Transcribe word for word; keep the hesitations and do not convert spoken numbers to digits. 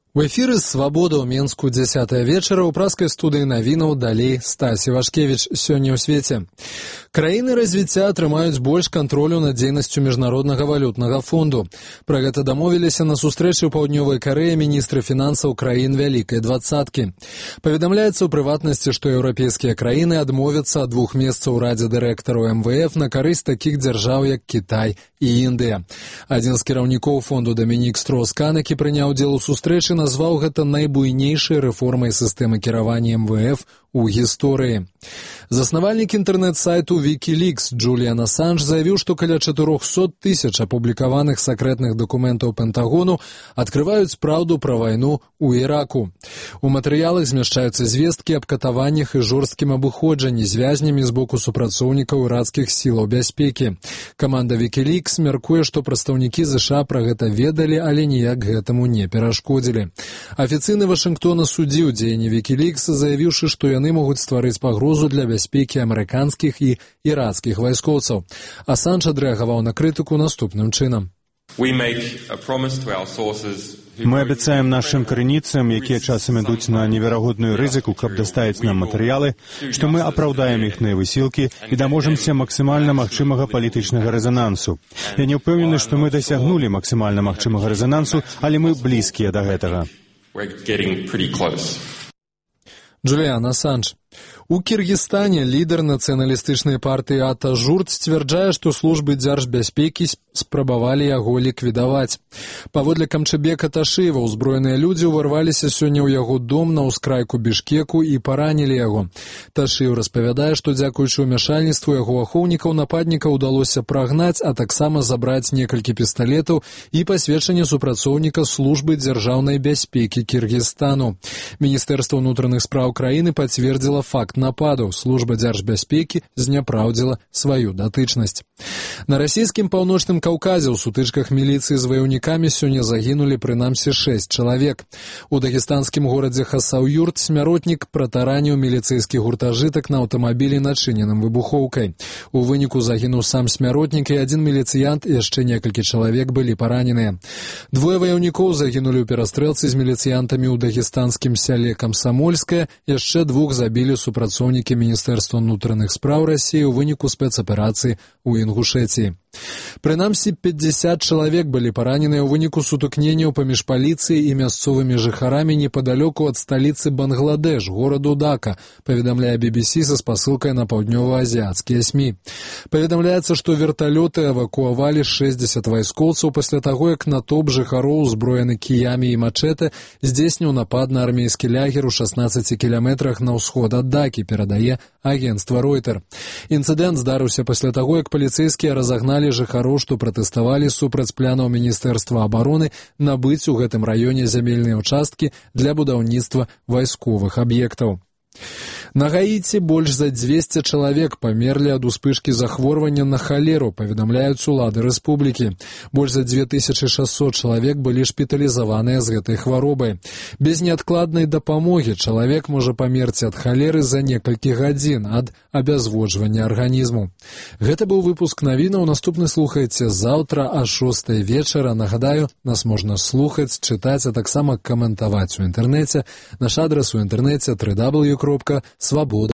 У эфіры «Свабода» ў Менску дзясятая вечара ў праскай студыі навінаў далей Стасі Вашкевіч. Сёння ў свеце. Краіны развіцця атрымаюць больш кантролю над дзейнасцю Міжнароднага валютнага фонду. Пра гэта дамовіліся на сустрэчы ў Паўднёвай Карэі міністры фінансаў краін Вялікай двадцаткі. Паведамляецца ў прыватнасці, што еўрапейскія краіны адмовяцца ад двух месцаў у радзе дырэктараў эм вэ эф на карысць такіх дзяржаў, як Кітай і Індыя. Адзін з кіраўнікоў фонду Дамінік Строс-Кан, які прыняў удзел у сустрэчы, назваў гэта найбуйнейшай рэформай сістэмы кіравання эм вэ эф у гісторыі. Заснавальнік інтэрнэт-сайту Wikileaks Джуліан Асанж заявіў, што каля чатырохсот тысяч апублікаваных сакрэтных дакументаў Пентагону адкрываюць праўду пра вайну ў Іраку. У матэрыялах змяшчаюцца звесткі аб катаваннях і жорсткім абыходжанні з вязнямі з боку супрацоўнікаў ірацкіх сілаў бяспекі. Каманда Wikileaks мяркуе, што прадстаўнікі ЗША пра гэта ведалі, але ніяк гэтаму не перашкодзілі. Афіцыйны Вашынгтона судзіў дзеянні Wikileaks, заявіўшы, што яны могуць стварыць пагрозу для бяспекі амерыканскіх і ірацкіх вайскоўцаў. Асанж адрэагаваў на крытыку наступным чынам. Мы абяцаем нашым крыніцам, якія часам ідуць на неверагодную рызыку, каб даставіць нам матэрыялы, што мы апраўдаем іхныя высілкі і даможамся максімальна магчымага палітычнага рэзанансу. Я не ўпэўнены, што мы дасягнулі максімальна магчымага рэзанансу, але мы блізкія да гэтага. Джуліан Асанж. У Кіргізстане лідар нацыяналістычнай партыі Ата-Журт сцвярджае, што службы дзяржбяспекі спрабавалі яго ліквідаваць. Паводле Камчыбека Ташыева ўзброеныя людзі ўварваліся сёння ў яго дом на ўскрайку Бішкеку і паранілі яго. Ташыев распавядае, што дзякуючы ўмяшальніцтву яго ахоўнікаў нападніка ўдалося прагнаць, а таксама забраць некалькі пісталетаў і пасведчанне супрацоўніка службы дзяржаўнай бяспекі Кіргізстану. Міністэрства ўнутраных спраў краіны пацвердзіла факт нападаў. Служба дзяржбяспекі зняпраўдзіла сваю датычнасць. На расійскім паўночным Каўказе ў сутычках міліцыі з ваяўнікамі сёння загінулі прынамсі шэсць чалавек. У дагестанскім горадзе Хасаўюрт смяротнік пратараніў міліцэйскі гуртажытак на аўтамабілі, начыненым выбухоўкай. У выніку загінуў сам смяротнік і адзін міліцыянт, і яшчэ некалькі чалавек былі параненыя. Двое ваяўнікоў загінулі ў перастрэлцы з міліцыянтамі ў дагестанскім сяле Камсамольскае, яшчэ двух забілі супрацоўнікі Міністэрства ўнутраных спраў Расіі ў выніку спецаперацыі ў Інгушэцыі. Прынамсі пятьдесят чалавек былі параненыя ў выніку сутыкненняў паміж паліцыяй і мясцовымі жыхарамі непадалёку ад сталіцы Бангладеш, гораду Дака, паведамляе би би си са спасылкай на паўднёва-азіяцкія СМІ. Паведамляецца, што верталёты эвакуавалі шэсцьдзесят вайскоўцаў пасля таго, як натоўп жыхароў, узброены кіямі і мачэтэ, здзейсніў напад на армейскі лягер у шаснаццаці кіламетрах на ўсход ад Дакі, перадае агенцтва Ройтер. Інцыдэнт здарыўся пасля таго, як паліцэйскія разагналі жыхароў, што пратэставалі супраць планаў Міністэрства абароны набыць у гэтым раёне зямельныя ўчасткі для будаўніцтва вайсковых аб'ектаў. На Гаіці больш за дзвесце чалавек памерлі ад успышкі захворвання на халеру, паведамляюць улады рэспублікі. Больш за дзве тысячы шэсцьсот чалавек былі шпіталізаваныя з гэтай хваробай. Без неадкладнай дапамогі чалавек можа памерці ад халеры за некалькі гадзін ад абязводжвання арганізму. Гэта быў выпуск навінаў. Наступны слухайце заўтра а шостай вечара. Нагадаю, нас можна слухаць, чытаць, а таксама каментаваць у інтэрнэце. Наш адрас у інтэрнэце дабл ю дабл ю дабл ю кропка свабода